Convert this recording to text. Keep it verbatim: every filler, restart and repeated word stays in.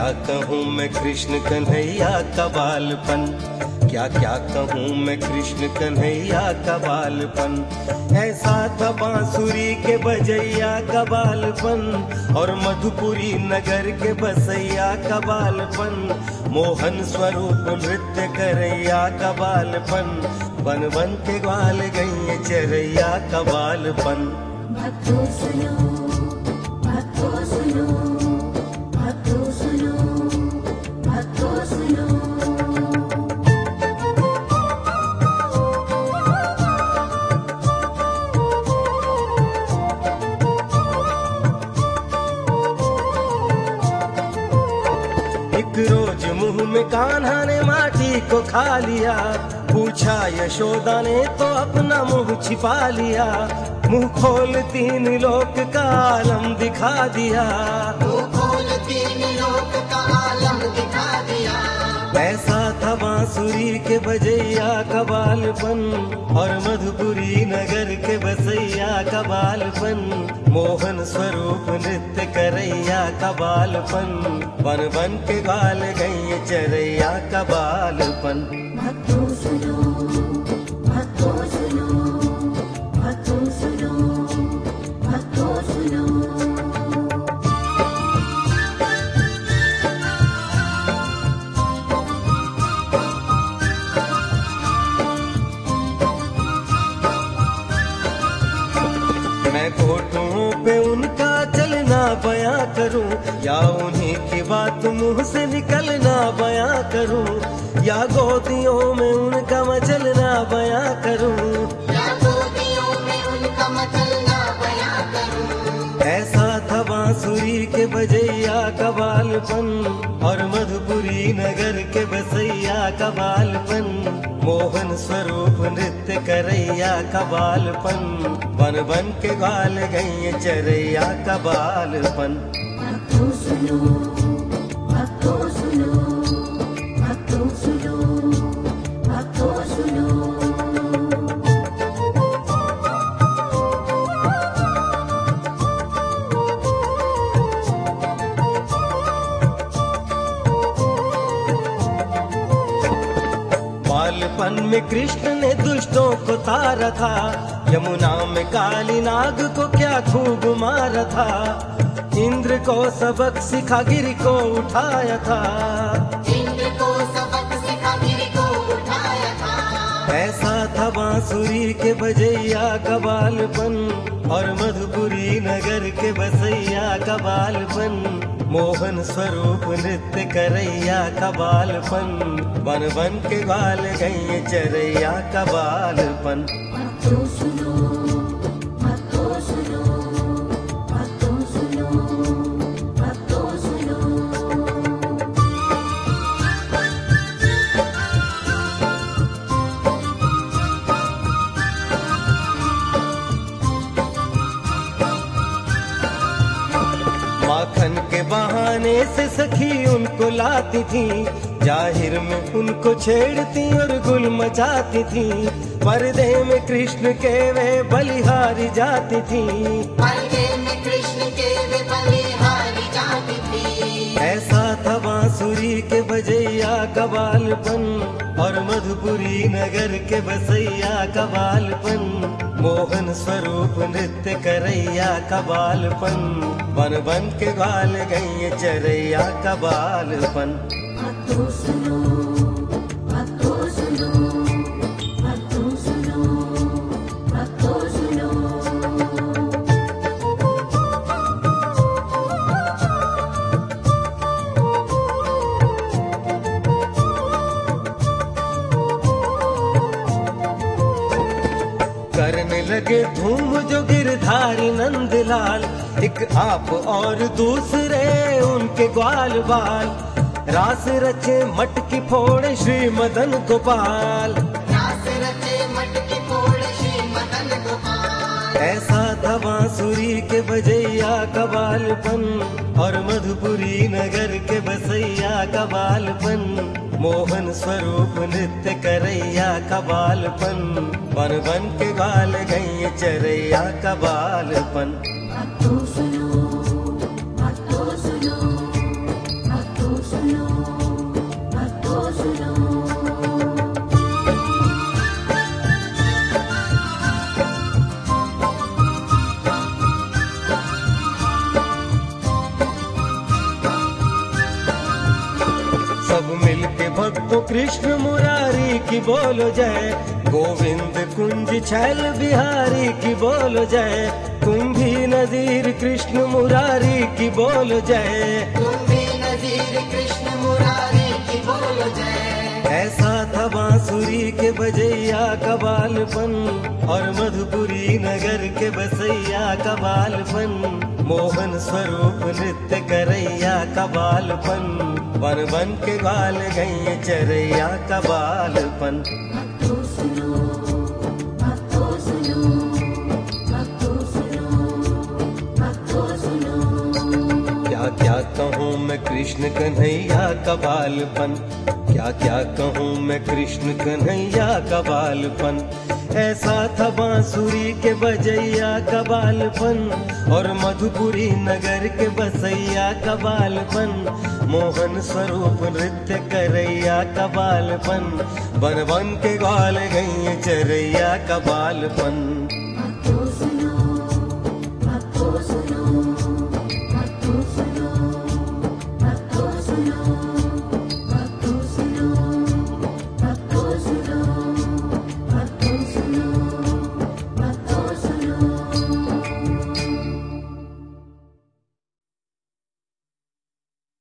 क्या कहूँ मैं कृष्ण कन्हैया का बालपन, क्या क्या कहूँ मैं कृष्ण कन्हैया का बालपन। ऐसा था बांसुरी के बजैया का बालपन और मधुपुरी नगर के बसैया का बालपन। मोहन स्वरूप नृत्य करैया का बालपन, बन बन के ग्वाल गई चरैया का बालपन। भक्तों सुनो, भक्तों सुनो, भक्तों सुनो, भक्तों सुनो। एक रोज मुंह में कान्हा ने माटी को खा लिया, पूछा यशोदा ने तो अपना मुंह छिपा लिया। मुंह खोल तीन लोक का आलम दिखा दिया, मुंह खोल तीन लोक का आलम दिखा दिया। ऐसा था बांसुरी के बजैया का बालपन और मधुपुरी नगर के बसैया का बालपन। मोहन स्वरूप नृत्य करैया का बालपन, बन बन के ग्वाल गई चरैया का बालपन। भक्तों सुनो, भक्तों सुनो, भक्तों सुनो, भक्तों सुनो। मैं घोटुओं पे उनका चलना बयां करूं, या उन्हीं की बात मुंह से निकलना बयां करूं, या गोदियों में उनका मचलना बयां करूं, या गोदियों में उनका मचलना बयां करूं। ऐसा था बांसुरी के बजैया का बालपन और मधुपुरी नगर के बसैया का बालपन। मोहन स्वरूप नृत्य करैया का बालपन, बन बन के ग्वाल गई चरैया का बालपन। भक्तों सुनो, भक्तों सुनो, भक्तों सुनो, भक्तों सुनो। बालपन में कृष्ण ने दुष्टों को तारा था, यमुना में काली नाग को क्या खूब मारा था। इंद्र को सबक सिखा गिरि को उठाया था, इंद्र को सबक सिखा गिरि को उठाया था। ऐसा था बांसुरी के बजैया का बालपन और मधुपुरी नगर के बसैया का बालपन। मोहन स्वरूप नृत्य करैया का बालपन, बन बन के ग्वाल गई चरैया का बालपन। भक्तों सुनो, भक्तों सुनो, भक्तों सुनो, भक्तों सुनो। माखन के बहाने से सखी उनको लाती थी, जाहिर में उनको छेड़ती और गुल मचाती थी। पर्दे में कृष्ण के वे बलिहारी जाती थी, पर्दे में कृष्ण के वे बलिहारी जाती थी। ऐसा था बांसुरी के बजैया का बालपन और मधुपुरी नगर के बसैया का बालपन। मोहन स्वरूप नृत्य करैया का बालपन, बन बन के ग्वाल गई चरैया का बालपन। भक्तों सुनो, भक्तों सुनो, भक्तों सुनो, भक्तों सुनो। करने लगे धूम जो गिरधारी नंदलाल, एक आप और दूसरे उनके ग्वाल बाल। रास रचे मटकी फोड़े श्री मदन गोपाल, रास रचे मटकी फोड़े श्री मदन गोपाल। ऐसा था बांसुरी के बजैया का बालपन और मधुपुरी नगर के बसैया का बालपन। मोहन स्वरूप नृत्य करैया का बालपन, बन बन के ग्वाल गई चरैया का बालपन। भक्तों सुनो, भक्तों सुनो, भक्तों भक्तों कृष्ण मुरारी की बोलो जय, गोविंद कुंज छैल बिहारी की बोलो जय, तुम भी नजीर कृष्ण मुरारी की बोलो जय, तुम भी नजीर कृष्ण मुरारी की बोलो जय। ऐसा था बांसुरी के बजैया का बालपन और मधुपुरी नगर के बसैया का बालपन, मोहन स्वरूप नृत्य करैया का बालपन, बन बन के गाल गई चरैया का बालपन। भक्तों सुनो, भक्तों सुनो, भक्तों सुनो, भक्तों सुनो। क्या क्या कहूँ मैं कृष्ण कन्हैया का बालपन, क्या क्या कहूँ मैं कृष्ण कन्हैया का बालपन, ऐसा था बांसुरी के बजैया का बालपन और मधुपुरी नगर के बसैया का बालपन, मोहन स्वरूप नृत्य करैया का बालपन, बन बन के गाल गई चरैया का बालपन।